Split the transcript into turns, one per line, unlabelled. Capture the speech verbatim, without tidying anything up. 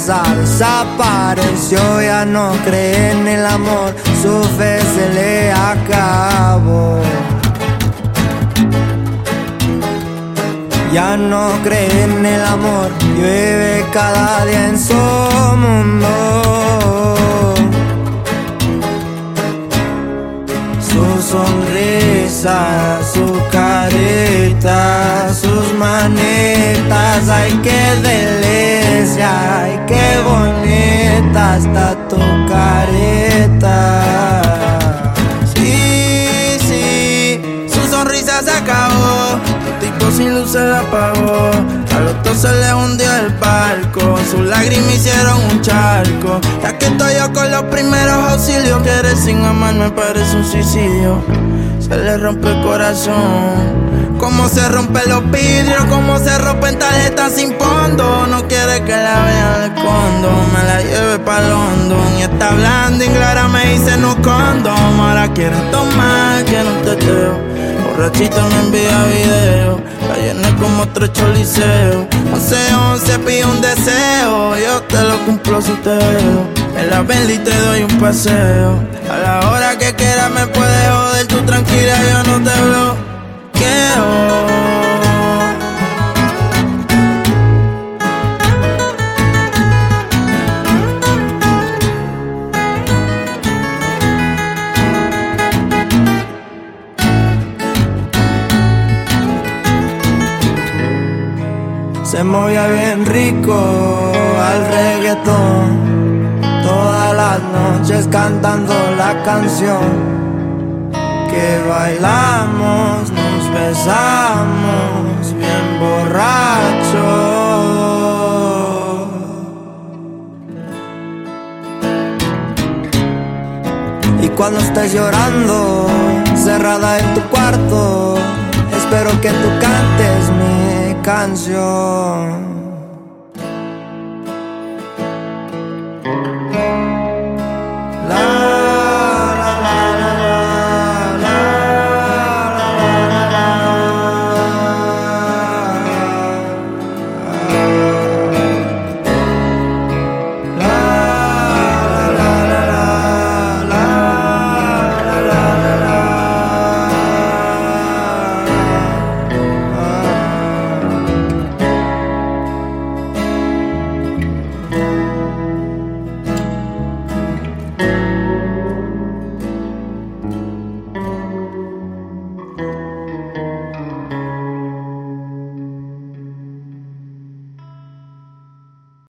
sonrisa desapareció. Ya no cree en el amor, su fe se le acabó. Ya no cree en el amor, vive cada día en su mundo. Su sonrisa, su carita, sus manitas, ay qué delicia, ay qué bonita está tu carita. Sí, sí, su sonrisa se acabó, el tipo sin luz se la apagó. A los dos se les hundió el barco, sus lágrimas hicieron un charco. Ya que estoy yo con los primeros auxilios, querer sin amar me parece un suicidio. Se le rompe el corazón, como se rompen los vidrios, como se rompen tarjetas sin fondo. No quiere que la vean el condo, me la lleve pa' London. Y está hablando inglés, me dice no condom. Ahora quieren tomar, quieren un teteo. Borrachito me envía video, la llené como otro choliseo. Once, once pide un deseo, yo te lo cumplo si te veo. En la Bentley te doy un paseo. A la hora que quieras me puedes joder, tú tranquila, yo no te bloqueo. Se movía bien rico al reggaetón, todas las noches cantando la canción que bailamos, nos besamos bien borrachos. Y cuando estés llorando, cerrada en tu cuarto, espero que tú cantes mi canción.